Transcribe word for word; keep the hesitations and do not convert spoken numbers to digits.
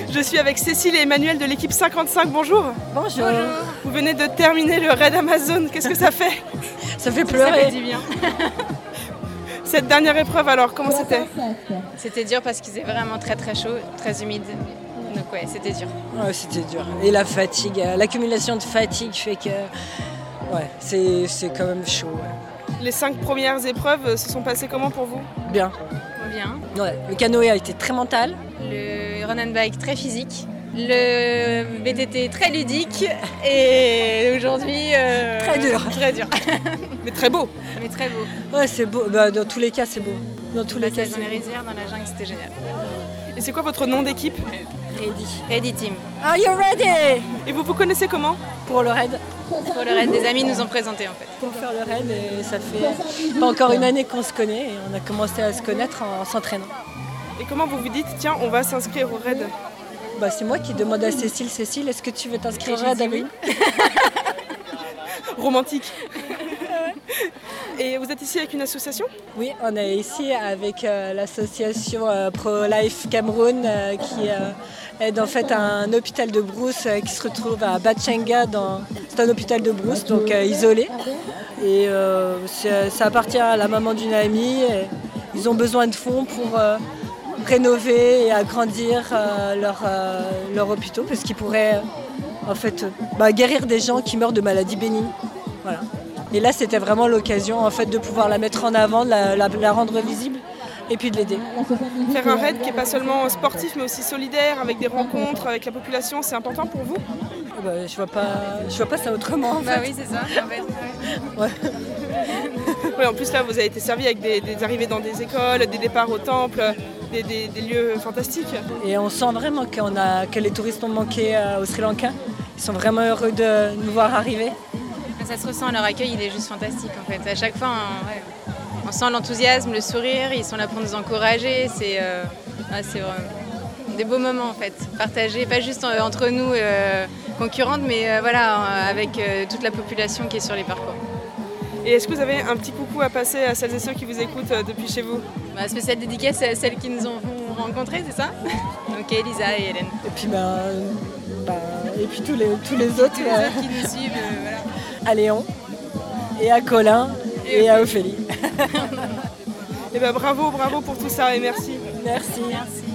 Je suis avec Cécile et Emmanuel de l'équipe cinquante-cinq, bonjour. Bonjour. Bonjour. Vous venez de terminer le raid Amazon, qu'est-ce que ça fait? Ça fait pleurer. Ça fait du bien. Cette dernière épreuve alors, comment c'était? C'était dur parce qu'il faisait vraiment très très chaud, très humide. Donc ouais, c'était dur. Ouais, c'était dur. Et la fatigue, l'accumulation de fatigue fait que ouais, c'est, c'est quand même chaud. Ouais. Les cinq premières épreuves se sont passées comment pour vous? Bien. Bien. Ouais. Le canoë a été très mental. Le run and bike très physique. Le V T T très ludique. Et aujourd'hui... Euh, très dur. Très dur. Mais très beau. Mais très beau. Ouais, c'est beau. Bah, dans tous les cas, c'est beau. Dans tous les cas, dans les rizières, dans la jungle, c'était génial. Et c'est quoi votre nom d'équipe? Ready. Ready Team. Are you ready? Et vous vous connaissez comment? Pour le raid. Pour le raid, des amis nous ont présenté en fait. Pour faire le raid, et ça fait pas encore une année qu'on se connaît et on a commencé à se connaître en, en s'entraînant. Et comment vous vous dites, tiens, on va s'inscrire au raid? Bah, c'est moi qui demande à Cécile, Cécile, est-ce que tu veux t'inscrire au raid avec oui. Romantique. Et vous êtes ici avec une association? Oui, on est ici avec euh, l'association euh, Pro-Life Cameroun euh, qui euh, aide en fait un hôpital de brousse euh, qui se retrouve à Batchenga. Dans... C'est un hôpital de brousse, donc euh, isolé. Et euh, ça appartient à la maman d'une amie. Et ils ont besoin de fonds pour euh, rénover et agrandir euh, leurs euh, leur hôpitaux parce qu'ils pourraient en fait, bah, guérir des gens qui meurent de maladies bénignes. Voilà. Et là, c'était vraiment l'occasion en fait, de pouvoir la mettre en avant, de la, la, la rendre visible et puis de l'aider. Faire un raid qui n'est pas seulement sportif, mais aussi solidaire, avec des rencontres, avec la population, c'est important pour vous? bah, Je vois pas, je vois pas ça autrement. En bah fait. oui, c'est ça. En fait, ouais. Ouais. Ouais, en plus, là, vous avez été servi avec des, des arrivées dans des écoles, des départs au temple, des, des, des lieux fantastiques. Et on sent vraiment qu'on a, que les touristes ont manqué euh, au Sri Lanka. Ils sont vraiment heureux de nous voir arriver. Ça se ressent, leur accueil il est juste fantastique en fait. À chaque fois on, ouais, on sent l'enthousiasme, le sourire, ils sont là pour nous encourager. C'est, euh, ouais, c'est vraiment des beaux moments en fait, partagés, pas juste entre nous euh, concurrentes, mais euh, voilà, avec euh, toute la population qui est sur les parcours. Et est-ce que vous avez un petit coucou à passer à celles et ceux qui vous écoutent euh, depuis chez vous? Bah, spéciale dédicace à celles qui nous ont rencontrées, c'est ça? Donc Elisa et Hélène. Et puis, bah, bah, et puis tous, les, tous les autres, tous les euh, autres qui nous suivent. Euh, voilà. À Léon, et à Colin, et, et à Ophélie. Et ben bravo, bravo pour tout ça et merci. Merci. Merci.